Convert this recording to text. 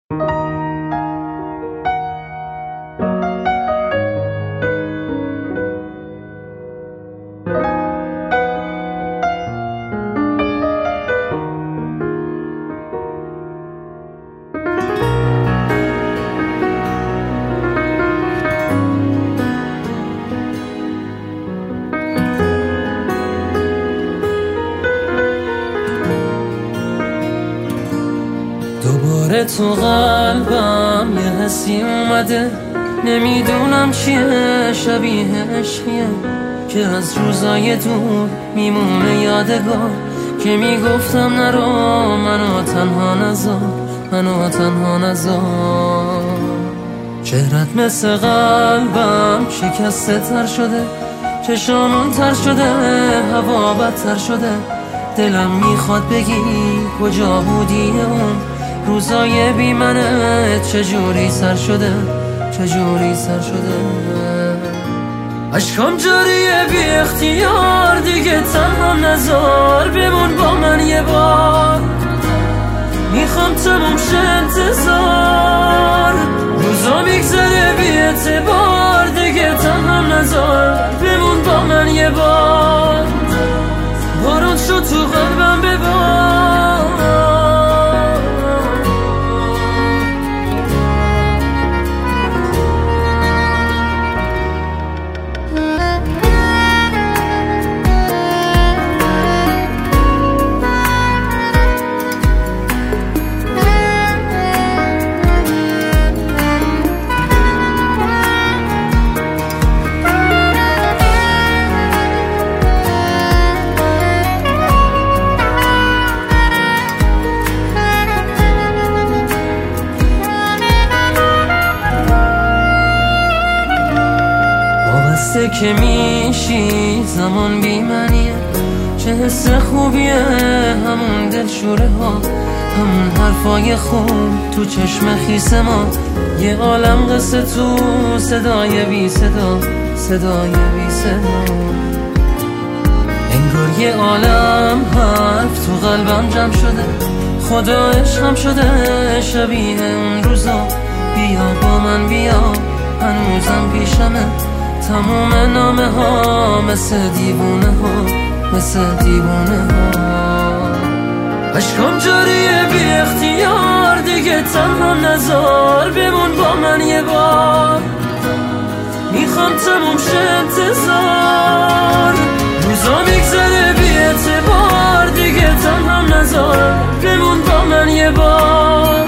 دوباره تو قلبم یه حسی اومده، نمیدونم چیه، شبیه عشقیه که از روزای دور میمونه یادگار، که میگفتم نرو منو تنها نذار، منو تنها نذار. چهرت مثل قلبم شکسته تر شده، چشامون تر شده، هوا بدتر شده، دلم میخواد بگی کجا بودی اون روزای بی منت، چجوری سر شده، چجوری سر شده. عشقم جاریه بی اختیار، دیگه تنها نذار، بمون با من یه بار، میخوام تموم شه انتظار، روزا میگذره بی اعتبار، دیگه تنها نذار، بمون با من یه بار، بارون شد تو قلبم ببار. که میشی زمان بی منیه، چه حس خوبیه، همون دلشوره ها، همون حرفای خوب تو چشم خیس ما، یه عالم قصه تو صدای بی صدا، صدای بی صدا. انگار یه عالم حرف تو قلبم جمع شده، خدا عشقم شده شبیه اون روزا، بیا با من بیا، هنوزم پیشمه تموم نامه ها، مثل دیوونه ها، مثل دیوونه ها. عشقم جاریه بی اختیار، دیگه تنها نذار، بمون با من یه بار، میخوام تموم شه انتظار، روزا میگذره بی اعتبار، دیگه تنها نذار، بمون با من یه بار.